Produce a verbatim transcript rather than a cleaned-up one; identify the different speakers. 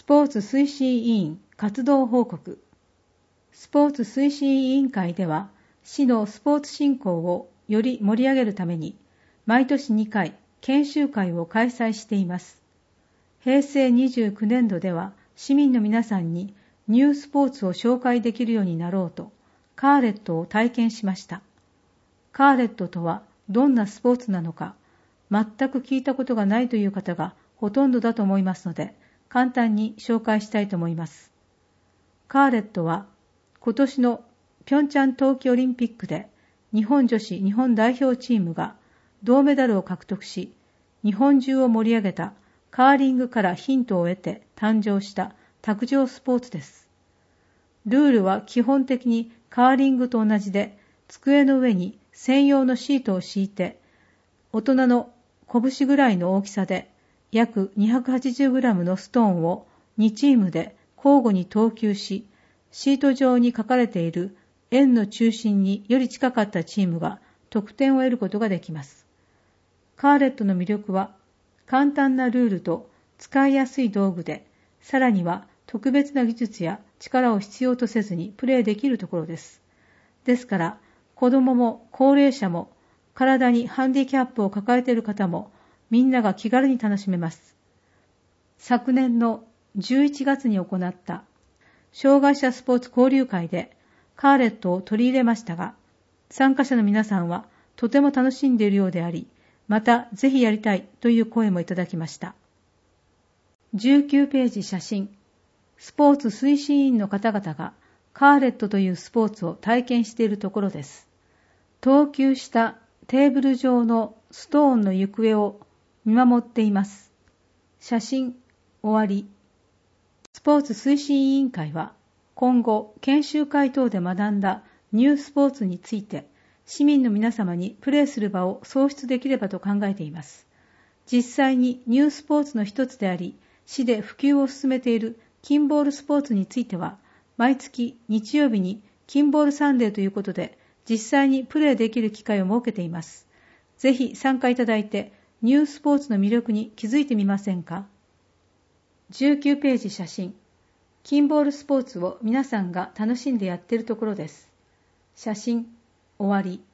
Speaker 1: ポーツ推進委員活動報告。スポーツ推進委員会では、市のスポーツ振興をより盛り上げるために、毎年にかい研修会を開催しています。へいせいにじゅうきゅうねんどでは、市民の皆さんにニュースポーツを紹介できるようになろうと、カーレットを体験しました。カーレットとはどんなスポーツなのか、全く聞いたことがないという方がほとんどだと思いますので、簡単に紹介したいと思います。カーレットは今年のピョンチャン冬季オリンピックで日本女子日本代表チームが銅メダルを獲得し、日本中を盛り上げたカーリングからヒントを得て誕生した卓上スポーツです。ルールは基本的にカーリングと同じで、机の上に専用のシートを敷いて、大人の拳ぐらいの大きさで約 にひゃくはちじゅうグラム のストーンをにチームで交互に投球し、シート上に書かれている円の中心により近かったチームが得点を得ることができます。カーレットの魅力は簡単なルールと使いやすい道具で、さらには特別な技術や力を必要とせずにプレーできるところです。ですから子供も高齢者も体にハンディキャップを抱えている方もみんなが気軽に楽しめます。昨年のじゅういちがつに行った障害者スポーツ交流会でカーレットを取り入れましたが、参加者の皆さんはとても楽しんでいるようであり、またぜひやりたいという声もいただきました。じゅうきゅうページ写真。スポーツ推進委員の方々がカーレットというスポーツを体験しているところです。投球したテーブル上のストーンの行方を見守っています。写真終わり。スポーツ推進委員会は今後研修会等で学んだニュースポーツについて市民の皆様にプレーする場を創出できればと考えています。実際にニュースポーツの一つであり、市で普及を進めているキンボールスポーツについては、毎月日曜日にキンボールサンデーということで、実際にプレーできる機会を設けています。ぜひ参加いただいて、ニュースポーツの魅力に気づいてみませんか？じゅうきゅうページ写真。キンボールスポーツを皆さんが楽しんでやっているところです。写真終わり。